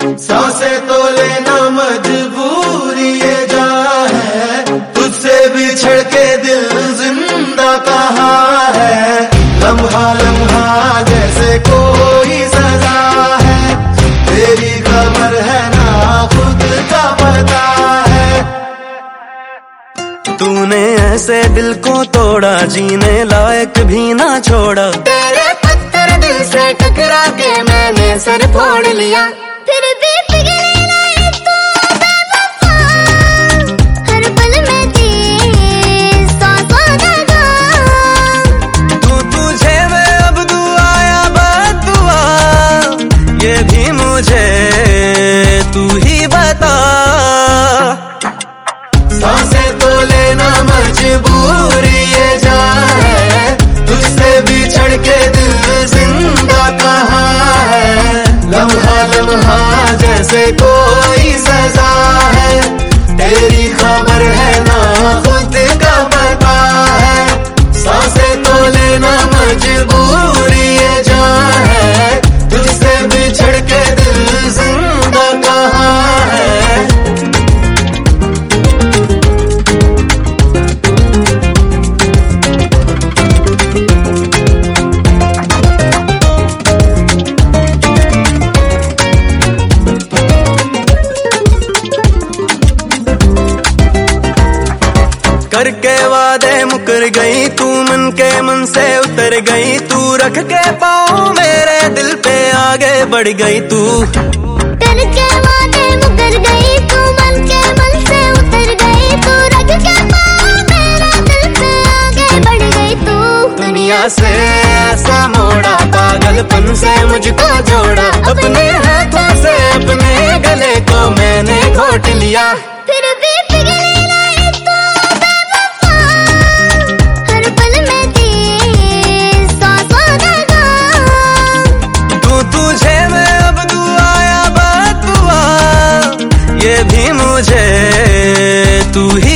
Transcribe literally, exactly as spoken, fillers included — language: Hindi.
सांसें तो लेना मजबूरी ये जा है, तुझसे बिछड़ के दिल जिंदा कहाँ है। लम्हा लम्हा जैसे कोई सजा है, तेरी खबर है ना खुद का पता है। तूने ऐसे दिल को तोड़ा, जीने लायक भी ना छोड़ा। तेरे पत्थर दिल से टकरा के मैंने सर फोड़ लिया, फिर भी पिघले नहीं तू बेवफा। हर पल में थी सांसों का गम। तू तुझे मैं अब दुआया बददुआ, ये भी मुझे तू ही बता। सांसें तो लेना मजबूरी ये जा है, तुझसे बिछड़ के दिल जिंदा कहाँ है। लम्हा लम्हा जैसे कोई सजा है, तेरी खबर है ना खुद का पता है। सांसें तो लेना मजबूरी ये जा है, तुझसे बिछड़ के दिल जिंदा कहाँ है। करके वादे मुकर गई तू, मन के मन से उतर गई तू। रख के पाँव मेरे दिल पे आगे बढ़ गई तू। करके वादे मुकर गई तू, मन के मन से उतर गई तू। रख के पाँव मेरे दिल पे आगे बढ़ गई तू। दुनिया से ऐसा मोड़ा, पागलपन से मुझको जोड़ा। अपने हाथों से अपने गले को मैंने घोट लिया, फिर भी पिघले नहीं तू बेवफा। हर पल में थी सांसों का गम। तू तुझे मैं अब दुआया बददुआ, ये भी मुझे तू ही